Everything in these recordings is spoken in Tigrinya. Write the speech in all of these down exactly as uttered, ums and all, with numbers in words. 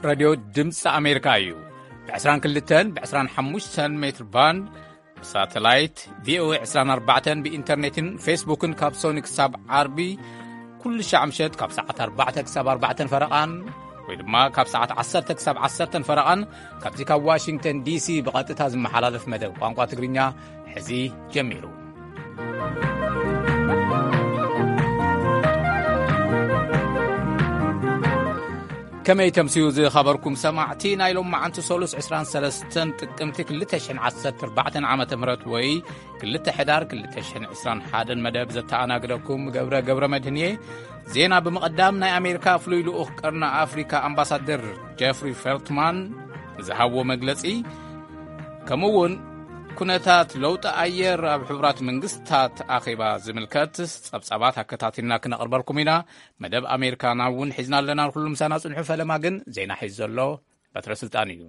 راديو دمس أمريكا يو بعشران كلتن بعشران حموشتن متر باند ساتلايت في او عشران أربعتن بإنترنتن فيسبوكن كابسونيك ساب عربي كل شعمشت كاب ساعة أربعة كساب أربعة فرقان ويدما كاب ساعة عشرة كساب عشرة فرقان كابتيكا واشنطن دي سي بقاتتها زم حلالف مدو قانقوا تقرينيا حزي جميلو كما يتمسيو زي خبركم سمعتين ايلوم معنتو سولوس عسران سلستن تقمتي كلتشن عسر أربعة عامة مرت وي كلت حدار كلتشن عسران حادن مدب زتانا قدركم قبرة قبرة مدهنية زينا بمقدامنا أمريكا فلويلو أخقرنا أفريكا أمباسادر جيفري فيلتمان زهاو مجلسي كمون كنتات لوط أير بحبرات منقستات أخيبا زملكات صبصبات هكتاتنا كنا قربالكم هنا مدب أمريكا ناون حزنا لنا كل مسانا صنحفة لما قن زينا حز الله بترسل تانيو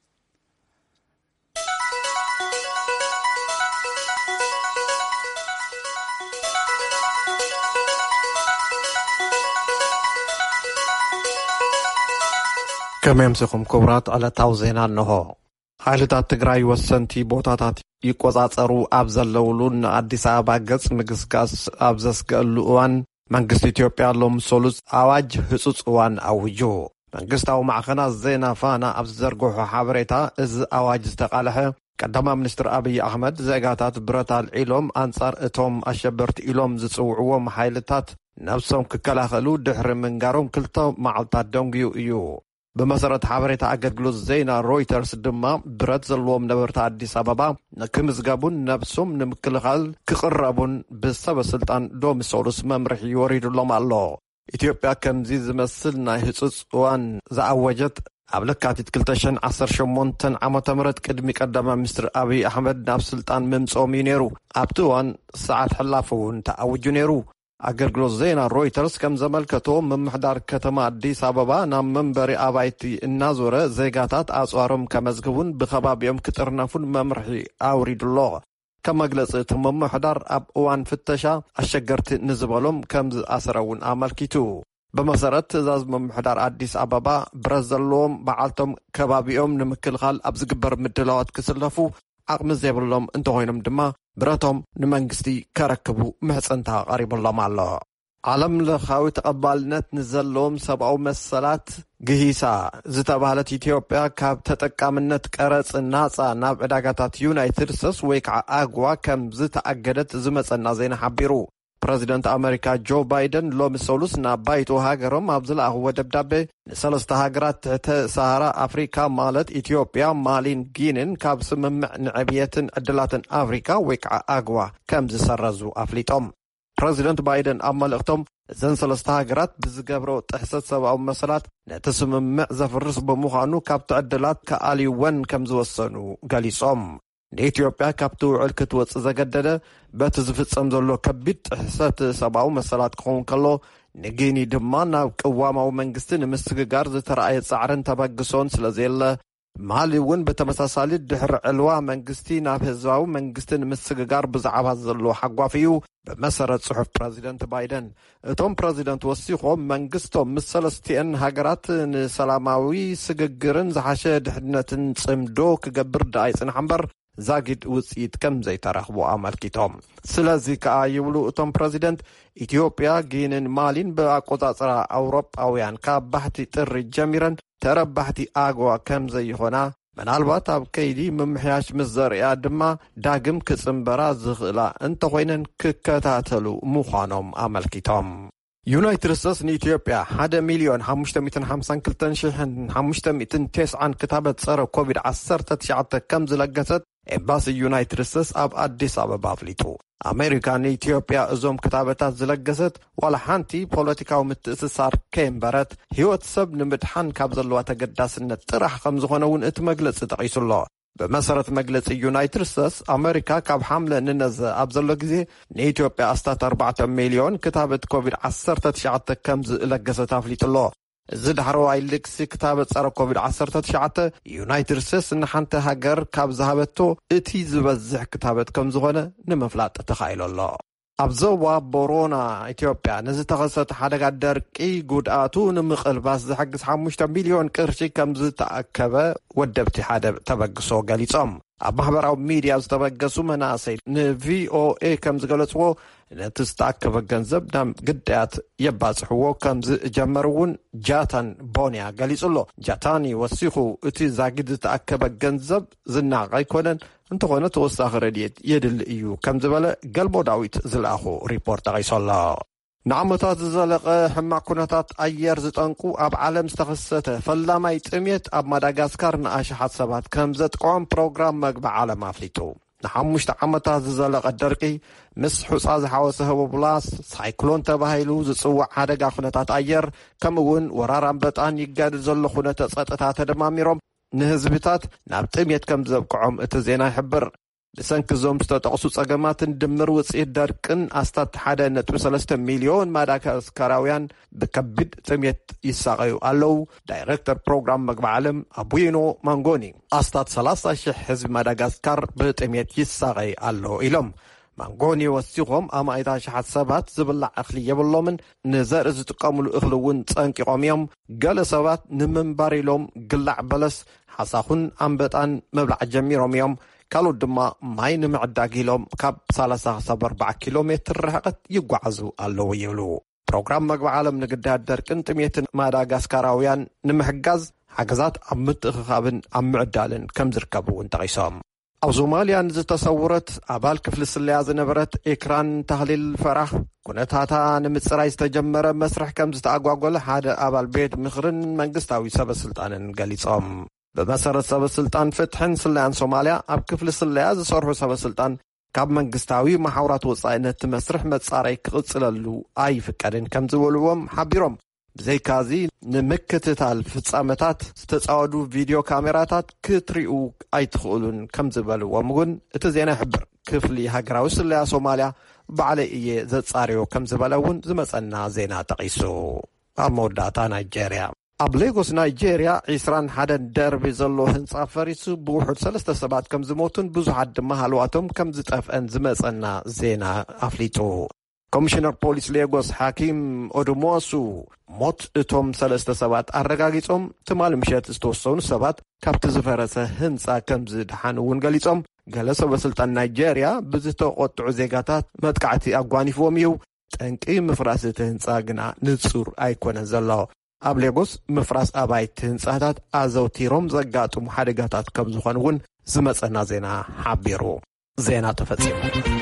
كما يمسكم كبرات على توزينا النهو حالتات تግራይ ወሰንቲ ቦታታት ይቆጻጸሩ ኣብዘለውሉን አዲስ አበባ ገጽ ምግስጋስ ኣብዘስገሉ እዋን መንግስት ኢትዮጵያ ሎም ሶሉስ አዋጅ ህጹጽ እዋን አውጆ መንግስታው ማዕከናት ዜና ፋና ኣብዘርግሑ ሓበሬታ እዚ አዋጅ ዝተቃለሐ ቀዳማ ሚኒስትር አብይ አህመድ ዜጋታት ብረታል ኢሎም አንጻር እቶም አሸበርቲ ኢሎም ዝጽውዕዎም ሓይልታት ነፍሶም ክከላኸሉ ድሕሪ ምንጋሮም ክልተ መዓልታት ደንግዩ እዩ بمسارات حبريت أجدلوز زينا رويترز دما برد زلوم نبرت عديس أبابا كمزجابون نفسهم نمكلخال كقربون بسبب سلطان دوم سولوس ممرح يوريد اللهم الله إثيوبيا كم زيز مسلنا هسوس وان زعوجت أبلكاتي تكلتشن عصر شمونتن عما تمرد كدمي قدام مستر أبي أحمد نفس سلطان ممسومي نيرو أبتوان ساعات حلافون تأوجو نيرو أجرجلوز زينا رويترز كم زمل كتوم من محضر كتما عديس أبابا نام منبري أبايتي النازورة زيغاتات أسوارم كمزقون بخباب يوم كترنافون ممرحي أوريد الله كما جلست من محضر أب وان فتشا الشجرت نزبالهم كم أسرون أمال كيتو بمسارات زاز من محضر عديس أبابا برزلهم بعالتهم كبابيهم نمكل خال أبزقبر مدلوات كسلفو عقم زيبلهم انتوهينم دما براتهم نمانجستي كاركبو محسنتها قريب الله مع الله عالم لخاوي تقبالنت نزلهم سبعو مسالات جهيسا زتابالت إثيوبيا كاب تتكامنت كارتس الناسا ناب عداقاتات يونايتد ستيتس ويكع آقوا كم زتأجدت زمس النازين حبيرو بريزيدنت أمريكا جو بايدن لوم سولوس نابايتو هاجرهم أبزل أهو دبدابي سلسة هاجرات تحت سهرة أفريكا مالت إثيوبيا مالين جينين كاب سممع نعبية أدلات أفريكا ويكع آقوا كم زسرزو أفليتهم بريزيدنت بايدن أمال اختم زن سلسة هاجرات بزقابرو تحسد سبعو مسالات نتسممع زفرس بمخانو كاب تعدلات كالي ون كم زوصنو قاليسهم ኢትዮጵያ ካብቱ ዕልክት ወጽ ዘገደደ በትዝፍጸም ዘሎ ከቢድ ሕሰት ሰብአዊ መሰላት ክኸውን ከሎ ንግኒ ድማ ናብ ቅዋማዊ መንግስትን ምስግጋር ዝተረኣየ ጻዕርን ተበግሶን ስለዘየለ ማሊ እውን በተመሳሳሊ ድሕሪ ዕልዋ መንግስቲ ናብ ህዝባዊ መንግስትን ምስግጋር ብዛዕባ ዘሎ ሓጓፊዩ በመሰረት ጽሑፍ ፕሬዚደንት ባይደን እቶም ፕሬዚደንት ወሲኾም መንግስቶም ምስ ሰለስቲአን ሃገራት ንሰላማዊ ስግግርን ዝሓሸ ድሕነትን ጽምዶ ክገብር ዳይ ጽንሕ እምበር زاجد وسيد كم زي ترخبو أمريكتهم سلازي كأيولو أتم بريزيدنت إثيوبيا جينن مالين بأقوطاصرا أوروباويان كابحتي تر جميرا تربحتي آقوا كم زي هنا من البطاب كيدي ممحياش مزاريا دما داقم كسنبرا زغلا انت خوينن ككتاتلو مخانم أمريكتهم يونايتد ستيتس إثيوبيا حدا مليون حمشتا ميتن حمسان كلتن شحن حمشتا ميتن تسعان كتابة صار كوفيد عسرت تشعت كم زلقست إمباسي يونايتد ستيتس أب أديس أبابا فليتو أمريكان إثيوبيا أزوم كتابتات زلقست ولا حانتي بوليتيكاو متأسسار كيمبرت هيوت سب نمدحان كابزلوا تقداس النترح خمزخونون اتمجلس تقيس الله بمسارة مجلس يونايتد ستيتس أمريكا كاب حملة ننز أبزلو جزي إثيوبيا أستات أربعة مليون كتابة كوفيد عسرت تشعت كم زلقست أفليت الله زد حرواي لكسي كتابة صار كوفيد عسرت تشعت يونايتد ستيتس نحنت هاجر كاب ذهبتو اتي زبزح كتابة كم زغنة نمفلات تخيل الله ኣብ ዞባ ቦሮና ኢትዮጵያ ንዝተኸሰተ ሓደጋ ደርቂ ጉድኣቱ ንምቕልባስ ዝሕግዝ ሓሙሽተ ሚልዮን ቅርሺ ከም ዝተኣከበ ወደብቲ ሓደ ተበግሶ ገሊጾም። ኣብ ማሕበራዊ ሚድያ ዝተበገሱ መናእሰይ ንቪኦኤ ከም ዝገለጽዎ ነቲ ዝተኣከበ ገንዘብ ናብ ግዳያት የባጽሕዎ ከም ዝጀመር እውን ጃታን ቦንያ ገሊጹሎ። ጃታኒ ወሲኹ እቲ ዛጊድ ዝተኣከበ ገንዘብ ዝናቕ ኣይኮነን እንተኾነ ተወሳኺ ረድኤት የድሊ እዩ ከም ዝበለ ገልሞ ዳዊት ዝለኣኹ ሪፖርት ጠቒሶሎ። ንዓመታት ዝዘለቐ ሕማቅ ኩነታት ኣየር ዝጠንቁ ኣብ ዓለም ዝተኸሰተ ፈላማይ ጥሜት ኣብ ማዳጋስካር ንኣሽሓት ሰባት ከም ዘጥቅዖም ፕሮግራም መግቢ ዓለም ኣፍሊጡ። ንሓሙሽተ ዓመታት ዝዘለቐ ደርቂ ምስ ሑፃ ዝሓወሰ ህቡብላስ ሳይክሎን ተባሂሉ ዝጽዋዕ ሓደጋ ኩነታት ኣየር ከምኡውን ወራር አንበጣን ይጋድል ዘሎ ኩነተ ጸጥታ ተደማሚሮም ንህዝብታት ናብ ጥሜት ከም ዘብቅዖም እቲ ዜና ይሕብር። ብሰንኪ ዞም ዝተጠቕሱ ጸገማትን ድምር ውፅኢት ደርቅን ኣስታት ሓደ ነጥቢ ሰለስተ ሚልዮን ማዳጋስካራውያን ብከቢድ ጥሜት ይሳቐዩ ኣለዉ። ዳይሬክተር ፕሮግራም መግቢ ዓለም ኣቡይኖ ማንጎኒ ኣስታት ሰላሳ ሽሕ ህዝቢ ማዳጋስካር ብጥሜት ይሳቐይ ኣሎ ኢሎም። ማንጎኒ ወሲኾም ኣማይታ ሽሓት ሰባት ዝብላዕ እኽሊ የብሎምን ንዘርኢ ዝጥቀሙሉ እኽሊ እውን ጸንቂቖም እዮም። ገለ ሰባት ንምንባር ኢሎም ግላዕ በለስ ሓሳኹን ኣንበጣን መብላዕ ጀሚሮም እዮም። ካልኦት ድማ ማይ ንምዕዳግ ኢሎም ካብ ሰላሳ ክሳብ ኣርባዓ ኪሎ ሜትር ርሕቐት ይጓዓዙ ኣለዉ ይብሉ። ፕሮግራም መግቢ ዓለም ንግዳት ደርቅን ጥሜትን ማዳጋስካራውያን ንምሕጋዝ ሓገዛት ኣብ ምትእኽኻብን ኣብ ምዕዳልን ከም ዝርከቡ እውን ጠቒሶም። ኣብ ሶማልያ ንዝተሰውረት ኣባል ክፍሊ ስለያ ዝነበረት ኤክራን ተኽሊል ፈራህ ኩነታታ ንምጽራይ ዝተጀመረ መስርሕ ከም ዝተኣጓጎለ ሓደ ኣባል ቤት ምኽርን መንግስታዊ ሰበስልጣንን ገሊጾም። ብመሰረት ሰበስልጣን ፍትሕን ስለያን ሶማልያ ኣብ ክፍሊ ስለያ ዝሰርሑ ሰበስልጣን ካብ መንግስታዊ ማሕበራት ወጻኢነት መስርሕ መጻረይ ክቕጽለሉ ኣይፍቀድን ከም ዝበልዎም ሓቢሮም። ብዘይካዚ ንምክትታል ፍጻመታት ዝተጻወዱ ቪድዮ ካሜራታት ክትሪኡ ኣይትኽእሉን ከም ዝበልዎም እውን እቲ ዜና ይሕብር። ክፍሊ ሃገራዊ ስለያ ሶማልያ ባዕለይ እየ ዘጻርዮ ከም ዝበለ እውን ዝመጸና ዜና ጠቒሱ። ኣብ መወዳእታ ናይጄርያ ኣብ ሌጎስ ናይጄርያ ዒስራን ሓደን ደርቢ ዘሎ ህንጻ ፈሪሱ ብውሑድ ሰለስተ ሰባት ከም ዝሞቱን ብዙሓት ድማ ሃልዋቶም ከም ዝጠፍአን ዝመጸና ዜና ኣፍሊጡ። ኮሚሽነር ፖሊስ ሌጎስ ሓኪም ኦድሞሱ ሞት እቶም ሰለስተ ሰባት ኣረጋጊጾም ትማል ምሸት ዝተወሰኑ ሰባት ካብቲ ዝፈረሰ ህንጻ ከም ዝድሓኑ እውን ገሊጾም። ገለ ሰበስልጣን ናይጄርያ ብዝተቆጥዑ ዜጋታት መጥቃዕቲ ኣጓኒፍዎም እዩ። ጠንቂ ምፍራስ እቲ ህንጻ ግና ንጹር ኣይኮነን ዘሎ። ኣብ ሌጎስ ምፍራስ ኣባይቲ ህንጻታት ኣዘውቲሮም ዘጋጥሙ ሓደጋታት ከም ዝኾኑ እውን ዝመጸና ዜና ሓቢሩ። ዜና ተፈጺሙ።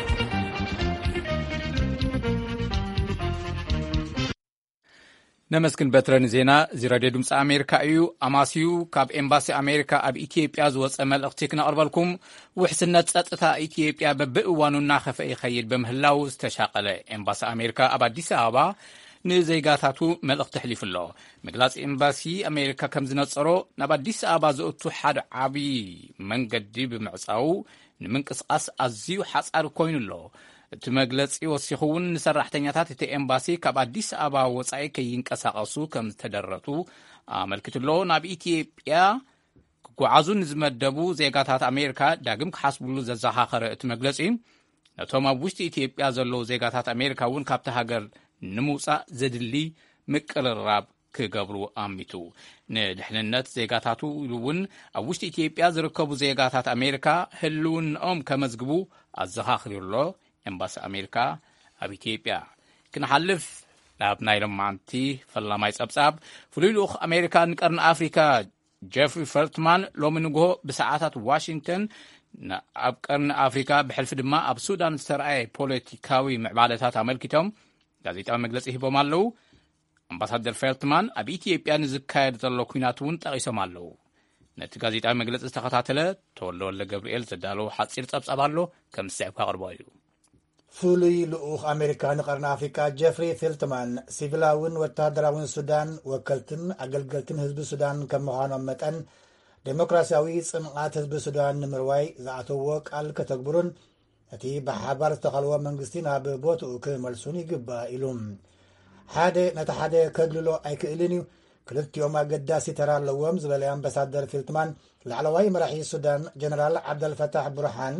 ነመስክን በትረን ዜና እዚ ራድዮ ድምፂ ኣሜሪካ እዩ። ኣማስዩ ካብ ኤምባሲ ኣሜሪካ ኣብ ኢትዮጵያ ዝወፀ መልእኽቲ ክነቕርበልኩም። ውሕስነት ጸጥታ ኢትዮጵያ በብእዋኑ እናኸፈ ይኸይድ በምህላው ዝተሻቐለ ኤምባሲ ኣሜሪካ ኣብ ኣዲስ ኣበባ ንዜጋታቱ መልእኽቲ ሕሊፉ ኣሎ። ምግላጽ ኤምባሲ ኣሜሪካ ከም ዝነጸሮ ናብ ኣዲስ ኣበባ ዝእቱ ሓደ ዓብዪ መንገዲ ብምዕጻው ንምንቅስቓስ ኣዝዩ ሓጻሪ ኮይኑ ኣሎ። እቲ መግለጺ ወሲኹ እውን ንሰራሕተኛታት እቲ ኤምባሲ ካብ ኣዲስ ኣበባ ወጻኢ ከይንቀሳቐሱ ከም ዝተደረቱ ኣመልኪቱ ኣሎ። ናብ ኢትዮጵያ ክጓዓዙ ንዝመደቡ ዜጋታት ኣሜሪካ ዳግም ክሓስብሉ ዘዘኻኸረ እቲ መግለጺ ነቶም ኣብ ውሽጢ ኢትዮጵያ ዘለዉ ዜጋታት ኣሜሪካ እውን ካብቲ ሃገር ንምውፃእ ዘድሊ ምቅርራብ ክገብሩ ኣሚቱ ንድሕንነት ዜጋታቱ ኢሉ እውን ኣብ ውሽጢ ኢትዮጵያ ዝርከቡ ዜጋታት ኣሜሪካ ህልውንኦም ከመዝግቡ ኣዘኻኽሩ ኣሎ ኤምባሲ ኣሜሪካ ኣብ ኢትዮጵያ። ክንሓልፍ ናብ ናይ ሎማዓንቲ ፈላማይ ጸብጻብ ፍሉይ ልኡኽ ኣሜሪካ ንቀርኒ ኣፍሪካ ጀፍሪ ፈልትማን ሎሚ ንግሆ ብሰዓታት ዋሽንግተን ኣብ ቀርኒ ኣፍሪካ ብሕልፊ ድማ ኣብ ሱዳን ዝተረኣየ ፖለቲካዊ ምዕባለታት ኣመልኪቶም ጋዜጣዊ መግለጺ ሂቦም ኣለዉ። ኣምባሳደር ፈልትማን ኣብ ኢትዮጵያ ንዝካየድ ዘሎ ኩናት እውን ጠቒሶም ኣለዉ። ነቲ ጋዜጣዊ መግለጺ ዝተኸታተለ ተወልደ ወልደ ገብርኤል ዘዳለዉ ሓፂር ጸብጻብ ኣሎ ከም ዝስዕብካ ቅርቦ እዩ። ፍሉይ ልኡኽ ኣሜሪካ ንቀርኒ ኣፍሪካ ጀፍሪ ፌልትማን ሲቪላውን ወታደራውን ሱዳን ወከልትን ኣገልገልትን ህዝቢ ሱዳን ከም ምዃኖም መጠን ዴሞክራሲያዊ ጽምዓት ህዝቢ ሱዳን ንምርዋይ ዝኣተዎ ቃል ከተግብሩን እቲ ብሓባር ዝተኸልዎ መንግስቲ ናብ ቦትኡ ክመልሱን ይግባእ ኢሉ ሓደ ነቲ ሓደ ከድልሎ ኣይክእልን እዩ። ክልቲኦም ኣገዳሲ ተራ ኣለዎም ዝበለ ኣምባሳደር ፌልትማን ላዕለዋይ መራሒ ሱዳን ጀነራል ዓብደልፈታሕ ቡርሃን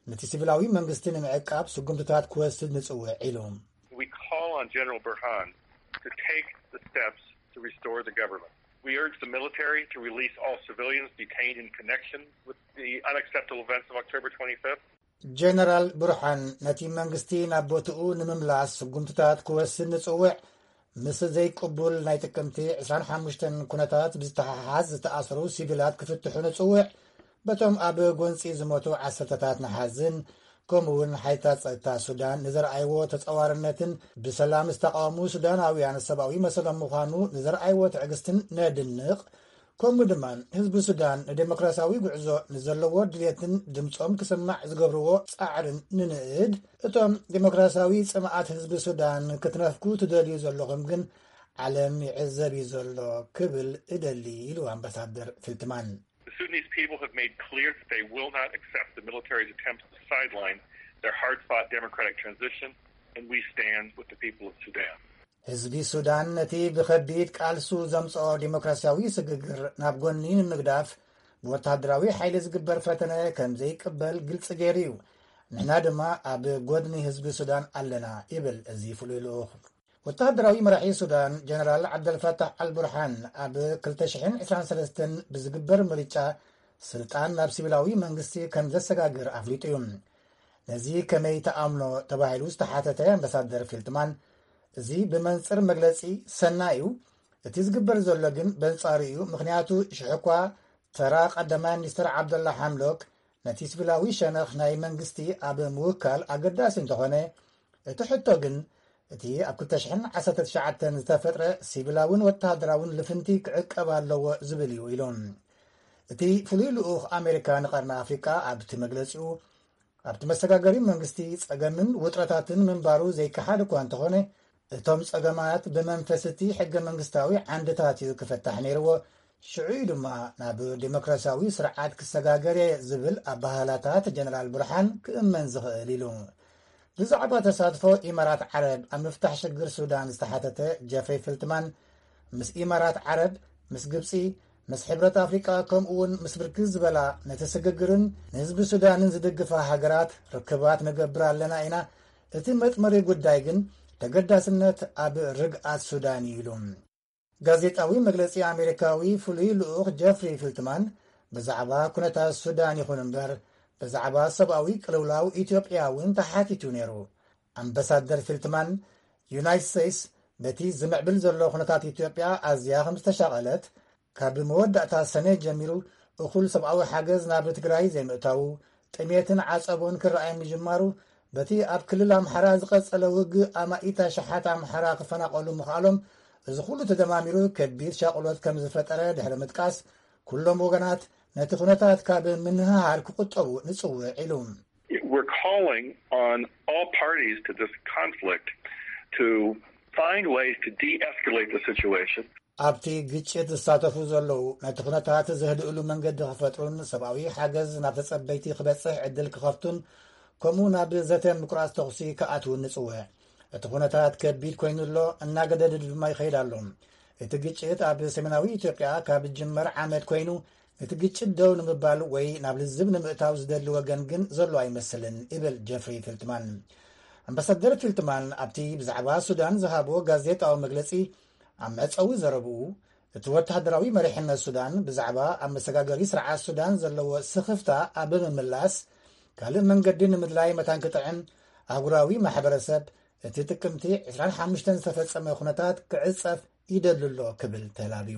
ነቲ ሲቪላዊ መንግስቲ ንምዕቃብ ስጉምትታት ክወስድ ንጽውዕ ኢሎም We call on General Burhan to take the steps to restore the government. We urge the military to release all civilians detained in connection with the unacceptable events of October twenty-fifth. General Burhan ነቲ መንግስቲ ናብ ቦትኡ ንምምላስ ስጉምትታት ክወስድ ንጽውዕ ምስ ዘይቅቡል ናይ ጥቅምቲ عشرين وخمسة ኩነታት ብዝተሓሓዝ ዝተኣስሩ ሲቪላት ክፍትሑ ንጽውዕ በቶም ኣብ ጎንፂ ዝሞቱ ዓሰርተታት ንሓዝን ከምኡውን ሓይታት ጸጥታ ሱዳን ንዘርኣይዎ ተጸዋርነትን ብሰላም ዝተቃወሙ ሱዳናውያን ሰብኣዊ መሰሎም ምዃኑ ንዘርኣይዎ ትዕግስትን ነድንቕ ከምኡ ድማ ህዝቢ ሱዳን ንዴሞክራሲያዊ ጉዕዞ ንዘለዎ ድልየትን ድምፆም ክስማዕ ዝገብርዎ ጻዕርን ንንእድ እቶም ዴሞክራሲያዊ ጽምዓት ህዝቢ ሱዳን ክትነፍኩ ትደልዩ ዘለኹም ግን ዓለም ይዕዘብ እዩ ዘሎ ክብል እደሊ ኢሉ ኣምባሳደር ፊልትማን The Sudanese people have made clear that they will not accept the military's attempts to sideline their hard-fought democratic transition, and we stand with the people of Sudan. ህዝቢ ሱዳን ነቲ ብኸቢድ ቃልሱ ዘምጽኦ ዴሞክራሲያዊ ስግግር ናብ ጎኒ ንምግዳፍ ብወታደራዊ ሓይሊ ዝግበር ፈተነ ከም ዘይቅበል ግልጽ ገይሩ እዩ ንሕና ድማ ኣብ ጎድኒ ህዝቢ ሱዳን ኣለና ይብል እዚ ፍሉይ ልኡኽ ወታደራዊ መራሒ ሱዳን ጀነራል ዓብደልፈታሕ አልቡርሃን ኣብ ክልተ ሽሕን ዒስራን ሰለስተን ብዝግበር ምርጫ ስልጣን ናብ ሲቪላዊ መንግስቲ ከም ዘሰጋግር ኣፍሊጡ እዩ ነዚ ከመይ ተኣምኖ ተባሂሉ ዝተሓተተ ኣምባሳደር ፊልትማን እዚ ብመንጽር መግለጺ ሰናዩ እቲ ዝግበር ዘሎ ግን በንጻሪ እዩ ምክንያቱ ሽሕኳ ተራ ቀዳማይ ሚኒስትር ዓብደላ ሐምዶክ ነቲ ሲቪላዊ ሸነኽ ናይ መንግስቲ ኣብ ምውካል ኣገዳሲ እንተኾነ እቲ ሕቶ ግን እቲ ኣብ ክልተ ሽሕን ዓሰርተ ትሽዓተ ዝተፈጥረ ሲቪላውን ወታደራውን ልፍንቲ ክዕቀብ ኣለዎ ዝብል እዩ ኢሎም እቲ ፍሉይ ልኡኽ ኣሜሪካ ንቐርኒ ኣፍሪቃ ኣብቲ መግለጺኡ ኣብቲ መሰጋገሪ መንግስቲ ጸገምን ውጥረታትን ምንባሩ ዘይከሓድ እኳ እንተኾነ እቶም ጸገማት ብመንፈስ እቲ ሕገ መንግስታዊ ዓንድታት እዩ ክፈታሕ ነይርዎ ሽዑ ድማ ናብ ዴሞክራሲያዊ ስርዓት ክሰጋገር ዝብል ኣባህላታት ጀነራል ቡርሃን ክእመን ዝኽእል ኢሉ ብዛዕባ ተሳትፎ ኢማራት ዓረብ ኣብ ምፍታሕ ሽግር ሱዳን ዝተሓተተ ጀፍሪ ፊልትማን ምስ ኢማራት ዓረብ ምስ ግብፂ ምስ ሕብረት ኣፍሪቃ ከምኡውን ምስ ብርክት ዝበላ ነቲ ስግግርን ንህዝቢ ሱዳንን ዝድግፋ ሃገራት ርክባት ንገብር ኣለና ኢና እቲ መጥመሪ ጉዳይ ግን ተገዳስነት ኣብ ርግኣት ሱዳን ኢሉ ጋዜጣዊ መግለጺ ኣሜሪካዊ ፍሉይ ልኡኽ ጀፍሪ ፊልትማን ብዛዕባ ኩነታት ሱዳን ይኹን እምበር ብዛዕባ ሰብኣዊ ቅልውላው ኢትዮጵያ እውን ተሓቲቱ ነይሩ ኣምባሳደር ፊልትማን ዩናይትድ ስቴትስ በቲ ዝምዕብል ዘሎ ኩነታት ኢትዮጵያ ኣዝያ ከም ዝተሻቐለት ካብ መወዳእታ ሰነ ጀሚሩ እኹል ሰብኣዊ ሓገዝ ናብ ትግራይ ዘይምእታው ጥሜትን ዓጸቦን ክረኣይ ምጅማሩ በቲ ኣብ ክልል ኣምሓራ ዝቐጸለ ውግእ ኣማኢታ ሸሓት ኣምሓራ ክፈናቐሉ ምኽኣሎም እዚ ኩሉ ተደማሚሩ ከቢድ ሻቕሎት ከም ዝፈጠረ ድሕሪ ምጥቃስ ኩሎም ወገናት ነቲ ኩነታት ካብ ምንህሃር ክቁጠቡ ንጽውዕ ኢሉ We're calling on all parties to this conflict to find ways to de-escalate the situation. ኣብቲ ግጭት ዝሳተፉ ዘለዉ ነቲ ኩነታት ዘህድእሉ መንገዲ ክፈጥሩን ሰብኣዊ ሓገዝ ናብ ተጸበይቲ ክበጽሕ ዕድል ክኸፍቱን ከምኡ ናብ ዘተ ምቁራጽ ተኽሲ ክኣትውን ንጽውዕ እቲ ኩነታት ከቢድ ኮይኑሎ እናገደድ ድማ ይኸይድ ኣሎ እቲ ግጭት ኣብ ሰሜናዊ ኢትዮጵያ ካብ ጅመር ዓመት ኮይኑ እቲ ግጭት ደው ንምባል ወይ ናብ ልዝብ ንምእታው ዝደሊ ወገን ግን ዘሎ ኣይመስልን ይብል ጀፍሪ ፊልትማን ኣምባሳደር ፊልትማን ኣብቲ ብዛዕባ ሱዳን ዝሃቦ ጋዜጣዊ መግለጺ ኣብ መዕፀዊ ዘረብኡ እቲ ወታደራዊ መሪሕነት ሱዳን ብዛዕባ ኣብ መሰጋገሪ ስርዓት ሱዳን ዘለዎ ስኽፍታ ኣብ ምምላስ ካልእ መንገዲ ንምድላይ መታንክጥዕን ኣህጉራዊ ማሕበረሰብ እቲ ጥቅምቲ عشرين وخمسة ዝተፈጸመ ኩነታት ክዕጸፍ ይደልሎ ክብል ተላቢዩ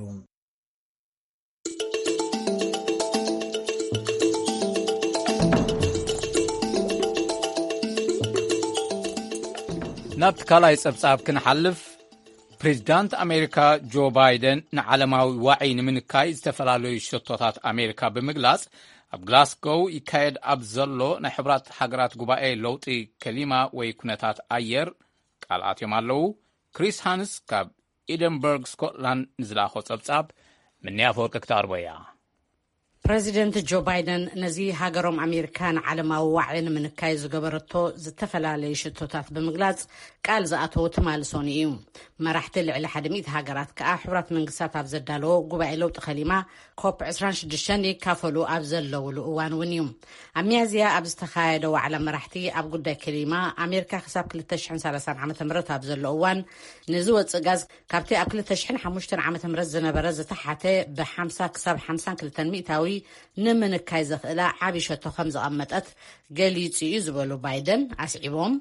ናብቲ ካልኣይ ጸብጻብ ክንሓልፍ ፕሬዚዳንት ኣሜሪካ ጆ ባይደን ንዓለማዊ ዋዒ ንምንካይ ዝተፈላለዩ ሸቶታት ኣሜሪካ ብምግላጽ ኣብ ግላስጎው ይካየድ ኣብ ዘሎ ናይ ሕብራት ሃገራት ጉባኤ ለውጢ ከሊማ ወይ ኩነታት ኣየር ቃልኣትዮም ኣለዉ ክሪስ ሃንስ ካብ ኤደንበርግ ስኮትላንድ ንዝላኾ ጸብጻብ ምንያፈወርቂ ክተቕርቦ እያ ፕሬዚደንት ጆ ባይደን ነዚ ሃገሮም ኣሜሪካን ዓለማዊ ዋዕሊን ምንካይ ዝገበረቶ ዝተፈላለዩ ሽቶታት ብምግላጽ ቃል ዝኣተው ተማልሶን እዩ። መራሕቲ ልዕሊ ሓደ ሚእቲ ሃገራት ከዓ ሕብራት መንግስታት ኣብ ዘዳለዎ ጉባኤ ለውጢ ኸሊማ ኮፕ عشرين وستة ይካፈሉ ኣብ ዘለውሉ እዋን እውን እዩ። ኣብ ሚያዝያ ኣብ ዝተኻየደ ዋዕላ መራሕቲ ኣብ ጉዳይ ከሊማ ኣሜሪካ ክሳብ ክልተ ሽሕን ሰላሳን ዓመተ ምህረት ኣብ ዘሎ እዋን ንዝወፅእ ጋዝ ካብቲ ኣብ ክልተ ሽሕን ሓሙሽተን ዓመተ ምህረት ዝነበረ ዝተሓተ ብሓምሳ ክሳብ ሓምሳን ክልተን ሚእታዊ ንምንካይ ዘኽእላ ዓብዪ ሸቶ ከም ዝቐመጠት ገሊጹ እዩ ዝበሉ ባይደን ኣስዒቦም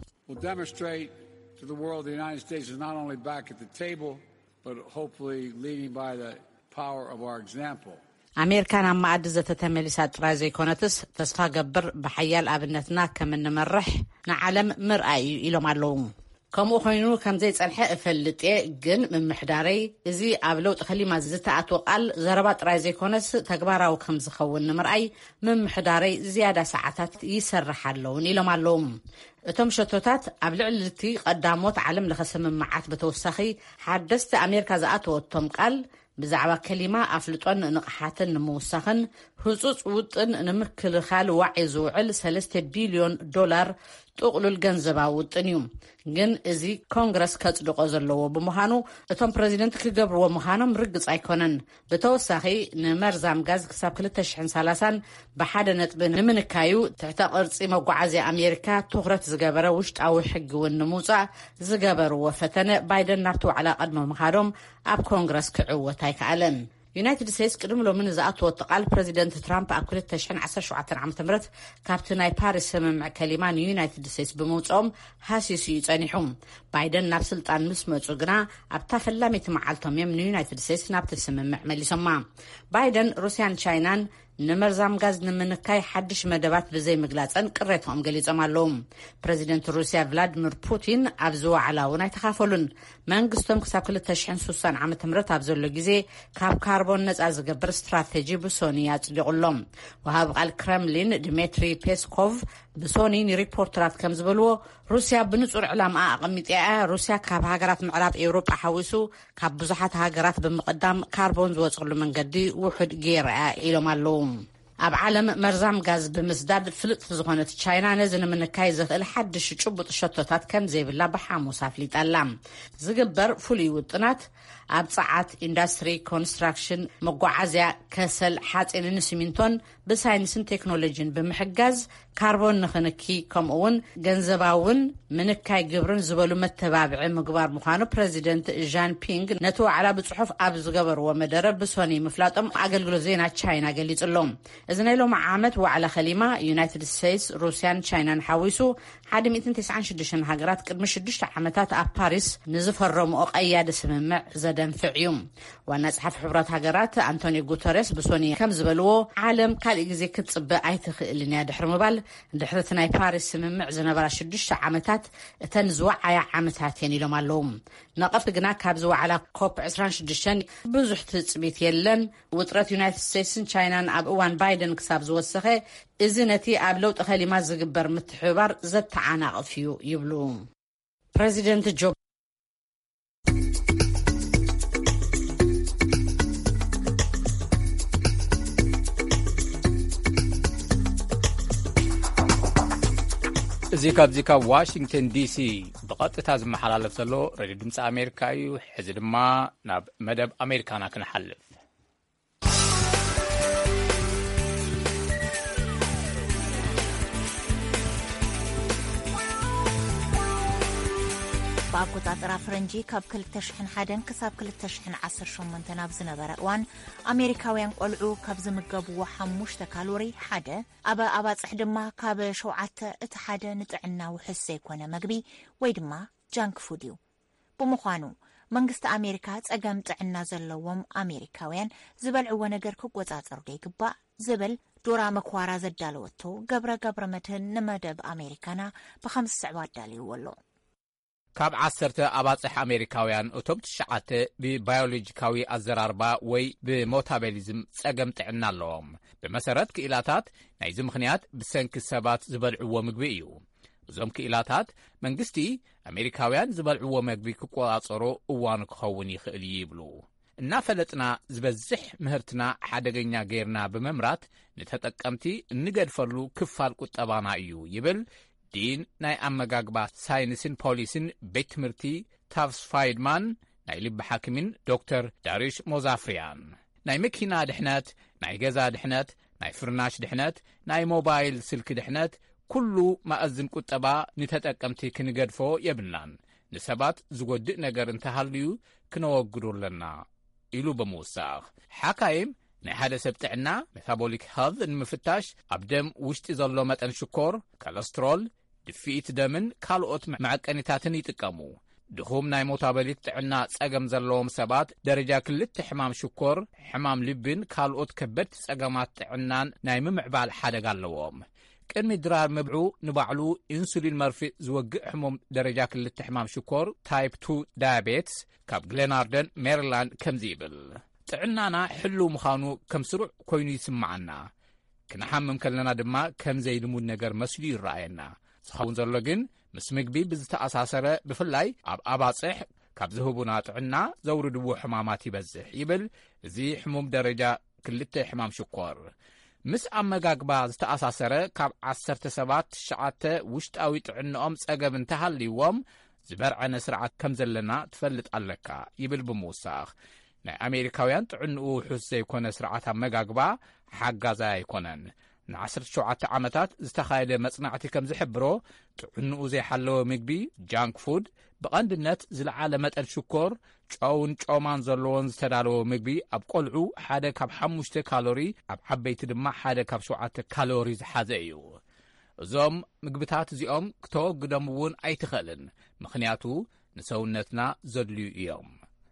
to the world, the United States is not only back at the table, but hopefully leading by the power of our example. ኣሜሪካን ኣብ ማዕዲ ዘተተመሊሳ ጥራይ ዘይኮነትስ ተስፋ ገብር ብሓያል ኣብነትና ከም እንመርሕ ንዓለም ምርኣይ እዩ ኢሎም ኣለዉ። ከምኡ ኮይኑ ከምዘይ ጸንሐ እፈልጥ ግን ምምሕዳረይ እዚ ኣብ ለውጢ ኸሊማ ዝተኣትወ ቃል ዘረባ ጥራይ ዘይኮነስ ተግባራዊ ከም ዝኸውን ንምርኣይ ምምሕዳረይ ዝያዳ ሰዓታት ይሰርሕ ኣለውን ኢሎም ኣለዉ። እቶም ሸቶታት ኣብ ልዕሊ እቲ ቀዳሞት ዓለም ለኸ ስምምዓት ብተወሳኺ ሓደስቲ ኣሜሪካ ዝኣተወቶም ቃል ብዛዕባ ከሊማ ኣፍልጦን ንቕሓትን ንምውሳኽን ህጹጽ ውጥን ንምክልኻል ዋዒ ዝውዕል ሰለስተ ቢልዮን ዶላር ጥቕሉል ገንዘባዊ ውጥን እዩ። ግን እዚ ኮንግረስ ከጽድቆ ዘለዎ ብምዃኑ እቶም ፕሬዚደንት ክገብርዎ ምዃኖም ርግጽ ኣይኮነን። ብተወሳኺ ንመርዛም ጋዝ ክሳብ ክልተ ሽሕን ሰላሳን ብሓደ ነጥቢ ንምንካዩ ትሕተ ቅርጺ መጓዓዝያ ኣሜሪካ ትኹረት ዝገበረ ውሽጣዊ ሕጊ እውን ንምውፃእ ዝገበርዎ ፈተነ ባይደን ናብቲ ዋዕላ ቀድሞ ምኻዶም ኣብ ኮንግረስ ክዕወት ኣይከኣለን። ዩናይትድ ስቴትስ ቅድም ሎምን ዝኣተወት ቃል ፕሬዚደንት ትራምፕ ኣብ ክልተ ሽሕን ዓሰርተ ሸውዓተ ዓመተ ምህረት ካብቲ ናይ ፓሪስ ስምምዕ ከሊማ ንዩናይትድ ስቴትስ ብምውፅኦም ሃሲሱ ይጸኒሑ። ባይደን ናብ ስልጣን ምስ መጹ ግና ኣብታ ፈላሚት መዓልቶም እዮም ንዩናይትድ ስቴትስ ናብቲ ስምምዕ መሊሶማ። ባይደን ሩስያን ቻይናን ንመርዛም ጋዝ ንምንካይ ሓድሽ መደባት ብዘይ ምግላጸን ቅሬቶኦም ገሊጾም ኣለዉ። ፕሬዚደንት ሩስያ ቭላድሚር ፑቲን ኣብ ዝዋዕላ እውን ኣይተኻፈሉን። መንግስቶም ክሳብ ክልተ ሽሕን ሱሳን ዓመተ ምህረት ኣብ ዘሎ ግዜ ካብ ካርቦን ነጻ ዝገብር ስትራቴጂ ብሶኒ ያጽዲቑሎም። ወሃብ ቃል ክሬምሊን ድሜትሪ ፔስኮቭ ብሶኒ ንሪፖርተራት ከም ዝበልዎ ሩስያ ብንጹር ዕላማ ኣቐሚጥያ ሩስያ ካብ ሃገራት ምዕራብ ኤውሮጳ ሓዊሱ ካብ ብዙሓት ሃገራት ብምቕዳም ካርቦን ዝወጽሉ መንገዲ ውሑድ ገይርያ ኢሎም ኣለዉ። ኣብ ዓለም መርዛም ጋዝ ብምስዳድ ፍልጥቲ ዝኾነት ቻይና ነዚ ንምንካይ ዝኽእል ሓድሽ ጭቡጥ ሸቶታት ከም ዘይብላ ብሓሙስ ኣፍሊጣላ። ዝግበር ፍሉይ ውጥናት ኣብ ጸዓት ኢንዳስትሪ፣ ኮንስትራክሽን፣ መጓዓዝያ፣ ከሰል፣ ሓጺንን ሲሚንቶን ብሳይንስን ቴክኖሎጂን ብምሕጋዝ ካርቦን ንኽንኪ ከምኡውን ገንዘባውን ምንካይ ግብርን ዝበሉ መተባብዒ ምግባር ምዃኑ ፕሬዚደንት ዣን ፒንግ ነቲ ዋዕላ ብጽሑፍ ኣብ ዝገበርዎ መደረ ብሶኒ ምፍላጦም ኣገልግሎት ዜና ቻይና ገሊጹሎም። እዚ ናይ ሎሚ ዓመት ዋዕላ ኸሊማ ዩናይትድ ስቴትስ ሩስያን ቻይናን ሓዊሱ ሓደ ሚእትን ትስዓን ሽዱሽተን ሃገራት ቅድሚ ሽዱሽተ ዓመታት ኣብ ፓሪስ ንዝፈረምኦ ቀያዲ ስምምዕ ዘደንፍዕ እዩ። ዋና ጸሓፊ ሕብራት ሃገራት አንቶኒዮ ጉተሬስ ብሶኒ ከም ዝበልዎ ዓለም ካልእ ግዜ ክትጽበ ኣይትኽእልን እያ ድሕሪ ምባል ድሕሪ ናይ ፓሪስ ስምምዕ ዝነበራ ሽዱሽተ ዓመታት እተን ዝወዓያ ዓመታት እየን ኢሎም ኣለዉ። ነቐፍቲ ግና ካብ ዝዋዕላ ኮፕ عشرين وستة ብዙሕ ትጽቢት የለን። ውጥረት ዩናይትድ ስቴትስን ቻይናን ኣብ እዋን ባይደን ክሳብ ዝወሰኸ እዚ ነቲ ኣብ ለውጢ ኸሊማ ዝግበር ምትሕብባር ዘተዓናቕፍ እዩ ይብሉ ፕሬዚደንት ጆ እዚ ካብዚ ካብ ዋሽንግተን ዲሲ ብቐጥታ ዝመሓላለፍ ዘሎ ሬድዮ ድምፂ ኣሜሪካ እዩ። ሕዚ ድማ ናብ መደብ ኣሜሪካና ክንሓልፍ። በአቆጣጠር ፈረንጂ ካብ ክልተ ሽሕን ሓደን ክሳብ ክልተ ሽሕን ዓሰርተ ሸሞንተ ናብ ዝነበረ እዋን ኣሜሪካውያን ቆልዑ ካብ ዝምገብዎ ሓሙሽተ ካሎሪ ሓደ ኣብ ኣባፅሕ ድማ ካብ ሸውዓተ እቲ ሓደ ንጥዕና ውሕስ ዘይኮነ መግቢ ወይ ድማ ጃንክ ፉድ እዩ። ብምዃኑ መንግስቲ ኣሜሪካ ጸገም ጥዕና ዘለዎም ኣሜሪካውያን ዝበልዕዎ ነገር ክቆጻጸሩ ይግባእ ዝብል ዶራ መኳራ ዘዳለወቶ ገብረ ገብረ መድህን ንመደብ ኣሜሪካና ብኸምስ ስዕባ ኣዳልይዎ ኣሎ። ካብ ዓሰርተ ኣባፅሕ ኣሜሪካውያን እቶም ትሽዓተ ብባዮሎጂካዊ ኣዘራርባ ወይ ብሞታቤሊዝም ጸገም ጥዕና ኣለዎም። ብመሰረት ክኢላታት ናይዚ ምኽንያት ብሰንኪ ሰባት ዝበልዕዎ ምግቢ እዩ። እዞም ክኢላታት መንግስቲ ኣሜሪካውያን ዝበልዕዎ ምግቢ ክቆጻጸሮ እዋኑ ክኸውን ይኽእል ይብሉ። እናፈለጥና ዝበዝሕ ምህርትና ሓደገኛ ገይርና ብምምራት ንተጠቀምቲ እንገድፈሉ ክፋል ቁጠባና እዩ ይብል ዲን ናይ ኣመጋግባ ሳይንስን ፖሊስን ቤት ትምህርቲ ታፍስ ፋይድማን ናይ ልቢ ሓኪምን ዶክተር ዳሪሽ ሞዛፍሪያን ናይ መኪና ድሕነት ናይ ገዛ ድሕነት ናይ ፍርናሽ ድሕነት ናይ ሞባይል ስልኪ ድሕነት ኩሉ ማእዝን ቁጠባ ንተጠቀምቲ ክንገድፎ የብልናን ንሰባት ዝጎድእ ነገር እንተሃልዩ ክነወግዱ ኣለና ኢሉ ብምውሳኽ ሓካይም ናይ ሓደ ሰብ ጥዕና ሜታቦሊክ ሄልት ንምፍታሽ ኣብ ደም ውሽጢ ዘሎ መጠን ሽኮር ኮሌስትሮል ድፊኢት ደምን ካልኦት መዐቀኒታትን ይጥቀሙ ድኹም ናይ ሜታቦሊክ ጥዕና ጸገም ዘለዎም ሰባት ደረጃ ክልተ ሕማም ሽኮር ሕማም ልብን ካልኦት ከበድቲ ጸገማት ጥዕናን ናይ ምምዕባል ሓደጋ ኣለዎም ቅድሚ ድራር ምብዑ ንባዕሉ ኢንሱሊን መርፊእ ዝወግእ ሕሙም ደረጃ ክልተ ሕማም ሽኮር ታይፕ ቱ ዳያቤትስ ካብ ግሌናርደን ሜሪላንድ ከምዚ ይብል ጥዕናና ሕሉ ምዃኑ ከም ስሩዕ ኮይኑ ይስማዓና ክንሓምም ከለና ድማ ከም ዘይልሙድ ነገር መስሉ ይረኣየና ዝኸውን ዘሎ ግን ምስ ምግቢ ብዝተኣሳሰረ ብፍላይ ኣብ ኣባፅሕ ካብ ዝህቡና ጥዕና ዘውርድዎ ሕማማት ይበዝሕ ይብል እዚ ሕሙም ደረጃ ክልተ ሕማም ሽኮር ምስ ኣመጋግባ ዝተኣሳሰረ ካብ ዓሰርተ ሰባት ትሽዓተ ውሽጣዊ ጥዕንኦም ጸገም እንተሃልይዎም ዝበርዐነ ስርዓት ከም ዘለና ትፈልጥ ኣለካ ይብል ብምውሳኽ ናይ ኣሜሪካውያን ጥዕንኡ ውሑስ ዘይኮነ ስርዓት ኣመጋግባ ሓጋዛ ኣይኮነን ንዓሰርተ ሸውዓተ ዓመታት ዝተኻየደ መጽናዕቲ ከም ዝሕብሮ ጥዕንኡ ዘይሓለወ ምግቢ ጃንክ ፉድ ብቐንድነት ዝለዓለ መጠን ሽኮር ጨውን ጮማን ዘለዎን ዝተዳለወ ምግቢ ኣብ ቆልዑ ሓደ ካብ ሓሙሽተ ካሎሪ ኣብ ዓበይቲ ድማ ሓደ ካብ ሸውዓተ ካሎሪ ዝሓዘ እዩ እዞም ምግብታት እዚኦም ክተወግዶም እውን ኣይትኽእልን ምኽንያቱ ንሰውነትና ዘድልዩ እዮም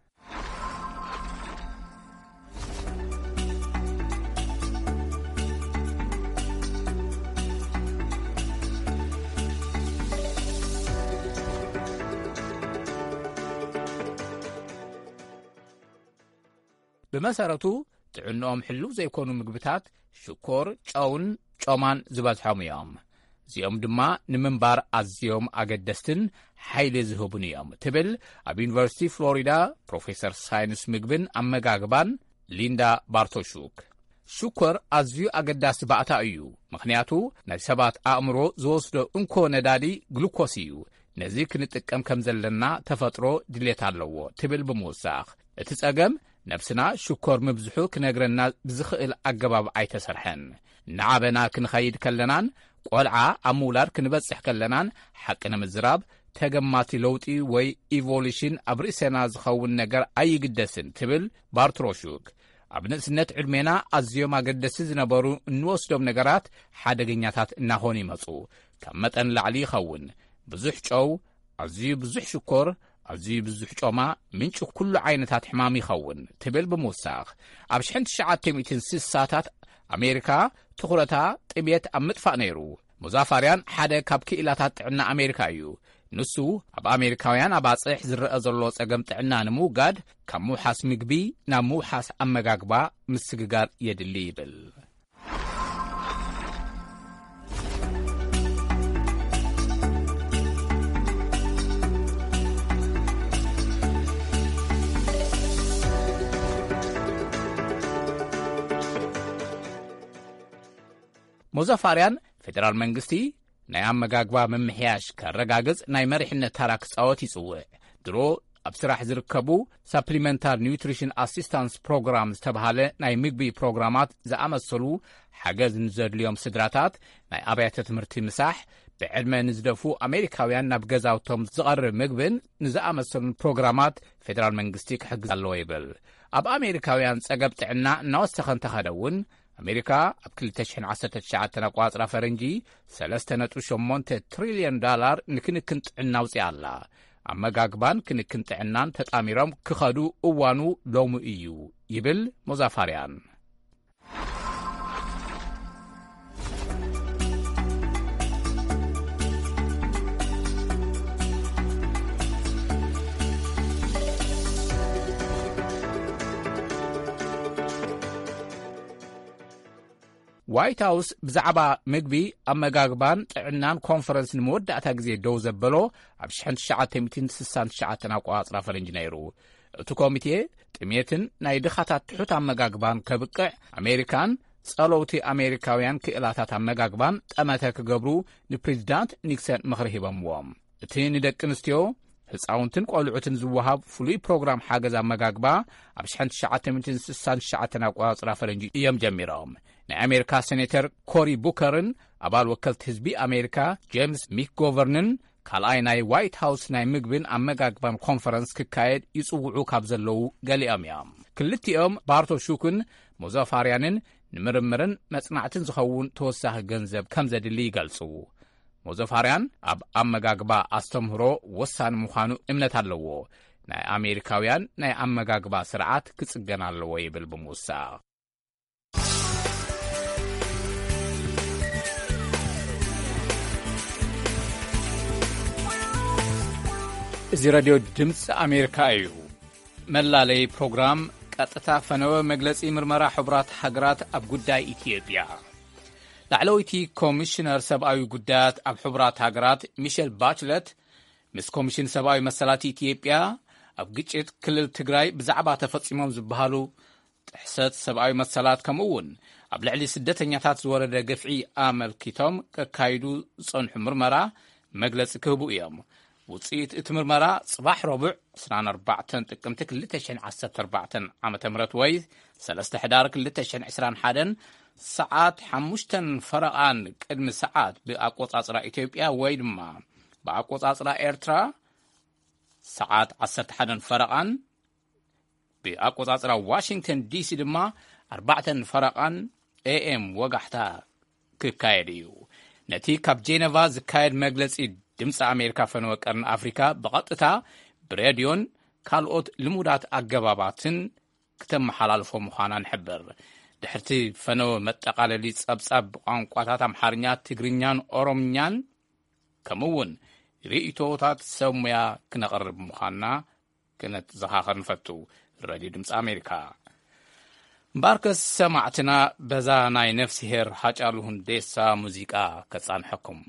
ብመሰረቱ ጥዕንኦም ሕሉ ዘይኮኑ ምግብታት ሽኮር ጨውን ጮማን ዝበዝሖም እዮም እዚኦም ድማ ንምንባር ኣዝዮም ኣገደስትን ሓይሊ ዝህቡን እዮም ትብል ኣብ ዩኒቨርሲቲ ፍሎሪዳ ፕሮፌሰር ሳይንስ ምግብን ኣመጋግባን ሊንዳ ባርቶሹክ ሽኮር ኣዝዩ ኣገዳሲ ባእታ እዩ ምኽንያቱ ናይ ሰባት ኣእምሮ ዝወስዶ እንኮ ነዳዲ ግሉኮስ እዩ ነዚ ክንጥቀም ከም ዘለና ተፈጥሮ ድሌት ኣለዎ ትብል ብምውሳኽ እቲ ጸገም ነብስና ሽኮር ምብዝሑ ክነግረና ብዝኽእል ኣገባብ ኣይተሰርሐን ንዓበና ክንኸይድ ከለናን ቆልዓ ኣብ ምውላድ ክንበጽሕ ከለናን ሓቂ ንምዝራብ ተገማቲ ለውጢ ወይ ኢቮሉሽን ኣብ ርእሰና ዝኸውን ነገር ኣይግደስን ትብል ባርትሮሹክ ኣብ ንእስነት ዕድሜና ኣዝዮም ኣገደሲ ዝነበሩ እንወስዶም ነገራት ሓደገኛታት እናኾኑ ይመጹ ካብ መጠን ላዕሊ ይኸውን ብዙሕ ጨው ኣዝዩ ብዙሕ ሽኮር ኣዝዩ ብዙሕ ጮማ ምንጭ ኩሉ ዓይነታት ሕማም ይኸውን ትብል ብምውሳኽ ኣብ ሽሕን ትሽዓተ ሚእትን ስሳታት ኣሜሪካ ትኹረታ ጥቤት ኣብ ምጥፋእ ነይሩ ሙዛፋርያን ሓደ ካብ ክኢላታት ጥዕና ኣሜሪካ እዩ ንሱ ኣብ ኣሜሪካውያን ኣባፅሕ ዝረአ ዘሎ ጸገም ጥዕና ንምውጋድ ካብ ምውሓስ ምግቢ ናብ ምውሓስ ኣመጋግባ ምስግጋር የድሊ ይብል ሙዛፋርያን ፌደራል መንግስቲ ናይ ኣመጋግባ መምሕያሽ ከረጋግጽ ናይ መሪሕነት ታራ ክጻወት ይጽውዕ ድሮ ኣብ ስራሕ ዝርከቡ ሳፕሊመንታር ኒውትሪሽን ኣሲስታንስ ፕሮግራም ዝተባሃለ ናይ ምግቢ ፕሮግራማት ዝኣመሰሉ ሓገዝ ንዘድልዮም ስድራታት ናይ ኣብያተ ትምህርቲ ምሳሕ ብዕድመ ንዝደፉ ኣሜሪካውያን ናብ ገዛውቶም ዝቐርብ ምግብን ንዝኣመሰሉ ፕሮግራማት ፌደራል መንግስቲ ክሕግዝ ኣለዎ ይብል ኣብ ኣሜሪካውያን ጸገብ ጥዕና እናወሰኸ እንተኸደውን ኣሜሪካ ኣብ ክልተ ሽሕን ዓሰርተ ትሽዓተ ኣቋጽራ ፈረንጂ ሰለስተ ነጥቢ ሸሞንተ ትሪልዮን ዶላር ንክንክን ጥዕና ኣውፂኣ ኣላ ኣመጋግባን ክንክን ጥዕናን ተጣሚሮም ክኸዱ እዋኑ ሎሙ እዩ ይብል ሙዛፋርያን ዋይት ሃውስ ብዛዕባ ምግቢ ኣመጋግባን ጥዕናን ኮንፈረንስ ንምወዳእታ ግዜ ደው ዘበሎ ኣብ ሽሕን ትሽዓተ ሚእትን ስሳን ትሽዓተ ኣቋጽራ ፈረንጂ ነይሩ እቲ ኮሚቴ ጥሜትን ናይ ድኻታት ትሑት ኣመጋግባን ከብቅዕ ኣሜሪካን ጸለውቲ ኣሜሪካውያን ክእላታት ኣመጋግባን ጠመተ ክገብሩ ንፕሬዚዳንት ኒክሰን ምኽሪ ሂቦምዎም። እቲ ንደቂ ኣንስትዮ ህፃውንትን ቆልዑትን ዝወሃብ ፍሉይ ፕሮግራም ሓገዝ ኣመጋግባ ኣብ ሽሕን ትሽዓተ ሚእትን ስሳን ትሽዓተ ኣቆጻጽራ ፈረንጂ እዮም ጀሚሮም። ናይ ኣሜሪካ ሴኔተር ኮሪ ቡከርን ኣባል ወከልቲ ህዝቢ ኣሜሪካ ጄምስ ሚክጎቨርንን ካልኣይ ናይ ዋይት ሃውስ ናይ ምግብን ኣመጋግባን ኮንፈረንስ ክካየድ ይጽውዑ ካብ ዘለዉ ገሊኦም እዮም። ክልቲኦም ባርቶ ሹክን ሞዛፋርያንን ንምርምርን መጽናዕትን ዝኸውን ተወሳኺ ገንዘብ ከም ዘድሊ ይገልጹ። ሞዛፋርያን ኣብ ኣመጋግባ ኣስተምህሮ ወሳኒ ምዃኑ እምነት ኣለዎ። ናይ ኣሜሪካውያን ናይ ኣመጋግባ ስርዓት ክጽገና ኣለዎ ይብል ብምውሳኽ። እዚ ሬድዮ ድምፂ ኣሜሪካ እዩ። መላለይ ፕሮግራም ቀጥታ ፈነወ መግለጺ ምርመራ ሕቡራት ሃገራት ኣብ ጉዳይ ኢትዮጵያ። ላዕለወይቲ ኮሚሽነር ሰብኣዊ ጉዳያት ኣብ ሕቡራት ሃገራት ሚሸል ባችለት ምስ ኮሚሽን ሰብኣዊ መሰላት ኢትዮጵያ ኣብ ግጭት ክልል ትግራይ ብዛዕባ ተፈጺሞም ዝበሃሉ ጥሕሰት ሰብኣዊ መሰላት ከምኡውን ኣብ ልዕሊ ስደተኛታት ዝወረደ ገፍዒ ኣመልኪቶም ከካይዱ ዝጸንሑ ምርመራ መግለጺ ክህቡ እዮም። ውጽኢት እቲ ምርመራ ጽባሕ ረቡዕ ዕስራን ኣርባዕተን ጥቅምቲ ክልተ ሽሕን ዓሰርተ ኣርባዕተ ዓመተ ምህረት ወይ ሰለስተ ሕዳር ክልተ ሽሕን ዕስራን ሓደን ሰዓት ሓሙሽተን ፈረቓን ቅድሚ ሰዓት ብኣቆጻጽራ ኢትዮጵያ ወይ ድማ ብኣቆጻጽራ ኤርትራ ሰዓት ዓሰርተ ሓደን ፈረቓን ብኣቆጻጽራ ዋሽንግተን ዲሲ ድማ ኣርባዕተን ፈረቓን ኤኤም ወጋሕታ ክካየድ እዩ። ነቲ ካብ ጄኔቫ ዝካየድ መግለጺ ድምፂ ኣሜሪካ ፈነወ ቀርኒ ኣፍሪካ ብቐጥታ ብሬድዮን ካልኦት ልሙዳት ኣገባባትን ክተመሓላልፎ ምዃና ንሕብር። ድሕርቲ ፈነወ መጠቓለሊ ጸብጻብ ብቋንቋታት ኣምሓርኛ፣ ትግርኛን ኦሮምኛን ከምኡውን ርእይቶታት ሰብ ሞያ ክነቐርብ ምዃንና ክነት ዘኻኸር ንፈቱ። ሬድዮ ድምፂ ኣሜሪካ እምበርከስ ሰማዕትና በዛ ናይ ነፍሲሄር ሃጫሉ ሁንዴሳ ሙዚቃ ከጻንሐኩም።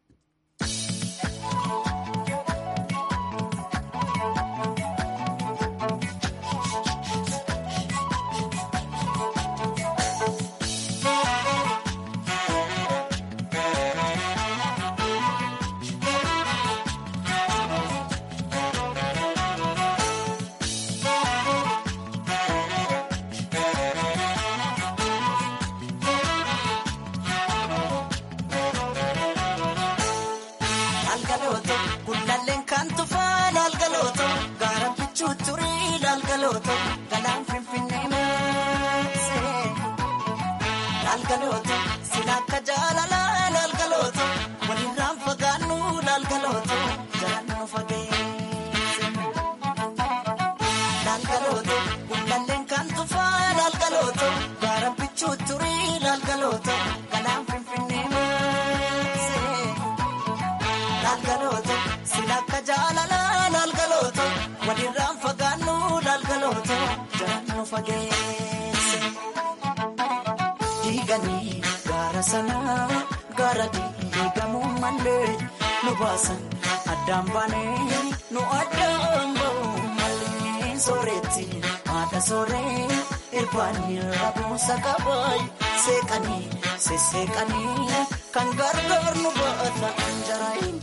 kan gargar nu ba'ata anjarain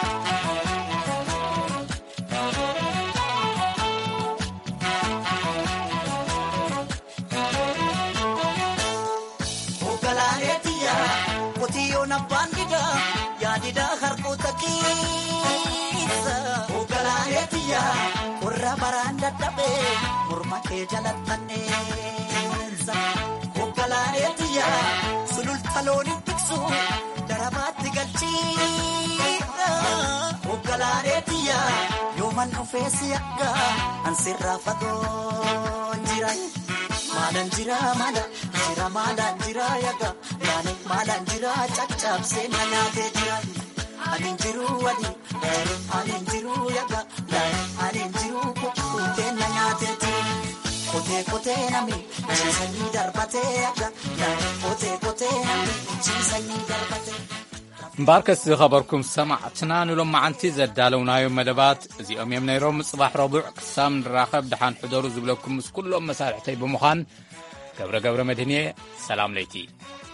ogalaleetiya kotiyo na bandida yadida harkota kiisa ogalaleetiya urra baranda tabe murma ke jalatane ogalaleetiya sulultaloni tiksu darabatti galchiidha ogalaleetiya yooman ofeesi akka ansirraa fagoo jira maalan jira maala jira maalan jira yaga maale maalan jira caccabsee na nyaatee jira anin jiru wali anin jiru yaga anin jiru kukkutee na nyaatee jira kote kote nami chisani darbate aga kote kote nami chisani darbate مباركس خبركم سمعتنا نلوم معنتي زدالونا يوم مدبات زيوم يوم نيروم صباح ربع قسام راخب دحان حضور زبلكم كلهم مسارحتي بمخان قبر قبر مدنية سلام ليتي